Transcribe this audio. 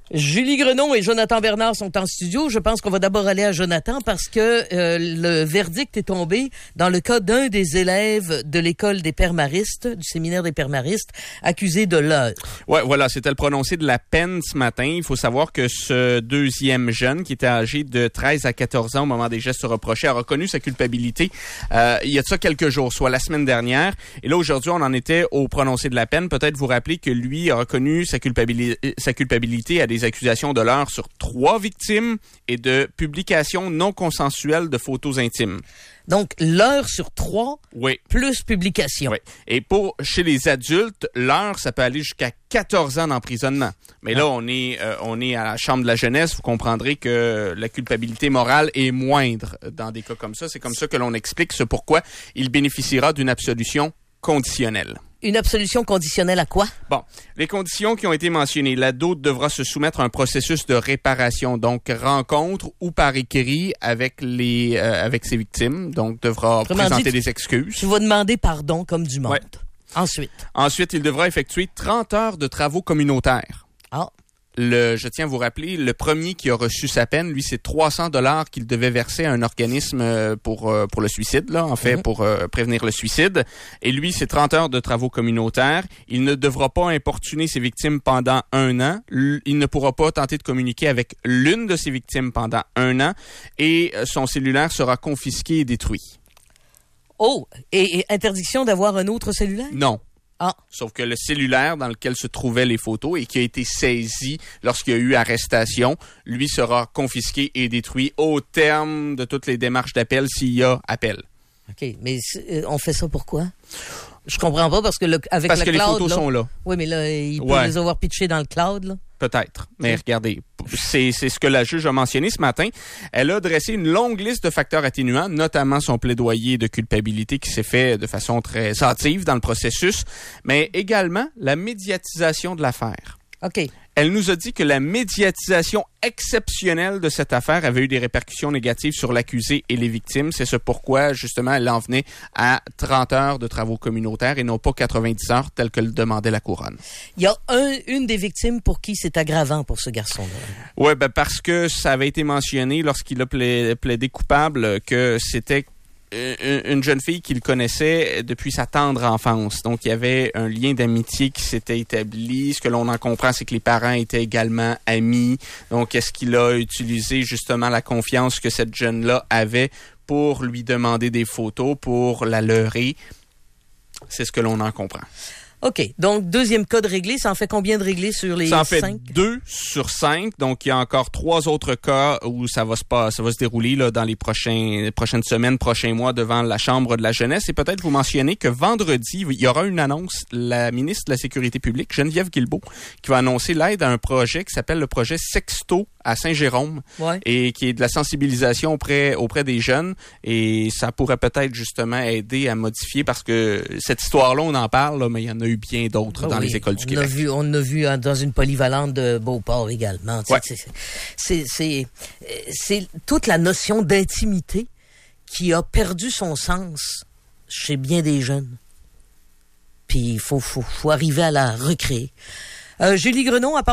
Julie Grenon et Jonathan Bernard sont en studio. Je pense qu'on va d'abord aller à Jonathan parce que le verdict est tombé dans le cas d'un des élèves de l'école des Pères Maristes, du séminaire des Pères Maristes, accusé de leurre. Ouais, voilà, c'était le prononcé de la peine ce matin. Il faut savoir que ce deuxième jeune, qui était âgé de 13 à 14 ans au moment des gestes reprochés, a reconnu sa culpabilité il y a de ça quelques jours, soit la semaine dernière. Et là, aujourd'hui, on en était au prononcé de la peine. Peut-être vous rappeler que lui a reconnu sa culpabilité à des accusations de leurre sur 3 victimes et de publication non consensuelle de photos intimes. Donc, leurre sur 3, oui, plus publication. Oui. Et chez les adultes, leurre, ça peut aller jusqu'à 14 ans d'emprisonnement. Mais là, on est à la Chambre de la jeunesse. Vous comprendrez que la culpabilité morale est moindre dans des cas comme ça. C'est comme ça que l'on explique ce pourquoi il bénéficiera d'une absolution conditionnelle. Une absolution conditionnelle à quoi? Bon, les conditions qui ont été mentionnées. L'ado devra se soumettre à un processus de réparation, donc rencontre ou par écrit avec ses victimes, donc devra présenter des excuses. Tu vas demander pardon comme du monde. Ouais. Ensuite, il devra effectuer 30 heures de travaux communautaires. Ah. Je tiens à vous rappeler, le premier qui a reçu sa peine, lui, c'est $300 qu'il devait verser à un organisme pour le suicide, là, en fait, pour prévenir le suicide. Et lui, c'est 30 heures de travaux communautaires. Il ne devra pas importuner ses victimes pendant 1 an. Il ne pourra pas tenter de communiquer avec l'une de ses victimes pendant 1 an. Et son cellulaire sera confisqué et détruit. Oh! Et interdiction d'avoir un autre cellulaire? Non. Ah. Sauf que le cellulaire dans lequel se trouvaient les photos et qui a été saisi lorsqu'il y a eu arrestation, lui sera confisqué et détruit au terme de toutes les démarches d'appel s'il y a appel. OK, mais on fait ça pourquoi? Je comprends pas parce que avec parce le que cloud, les photos sont là. Oui, mais là, il peut les avoir pitchées dans le cloud, là. Peut-être. Mais regardez, c'est ce que la juge a mentionné ce matin. Elle a dressé une longue liste de facteurs atténuants, notamment son plaidoyer de culpabilité qui s'est fait de façon très hâtive dans le processus, mais également la médiatisation de l'affaire. OK. Elle nous a dit que la médiatisation exceptionnelle de cette affaire avait eu des répercussions négatives sur l'accusé et les victimes. C'est ce pourquoi, justement, elle en venait à 30 heures de travaux communautaires et non pas 90 heures, tel que le demandait la couronne. Il y a une des victimes pour qui c'est aggravant pour ce garçon-là. Oui, parce que ça avait été mentionné lorsqu'il a plaidé coupable que c'était une jeune fille qu'il connaissait depuis sa tendre enfance. Donc, il y avait un lien d'amitié qui s'était établi. Ce que l'on en comprend, c'est que les parents étaient également amis. Donc, est-ce qu'il a utilisé justement la confiance que cette jeune-là avait pour lui demander des photos, pour la leurrer? C'est ce que l'on en comprend. OK. Donc, deuxième cas de réglé. Ça en fait combien de réglés sur les 5? Ça en fait 2 sur 5. Donc, il y a encore 3 autres cas où ça va se dérouler là, dans les prochaines semaines, prochains mois devant la Chambre de la jeunesse. Et peut-être vous mentionnez que vendredi, il y aura une annonce. La ministre de la Sécurité publique, Geneviève Guilbeault, qui va annoncer l'aide à un projet qui s'appelle le projet Sexto à Saint-Jérôme. Ouais. Et qui est de la sensibilisation auprès des jeunes. Et ça pourrait peut-être justement aider à modifier parce que cette histoire-là, on en parle, là, mais il y en a eu bien d'autres dans les écoles du Québec. On a vu dans une polyvalente de Beauport également. Ouais. C'est toute la notion d'intimité qui a perdu son sens chez bien des jeunes. Puis il faut arriver à la recréer. Julie Grenon,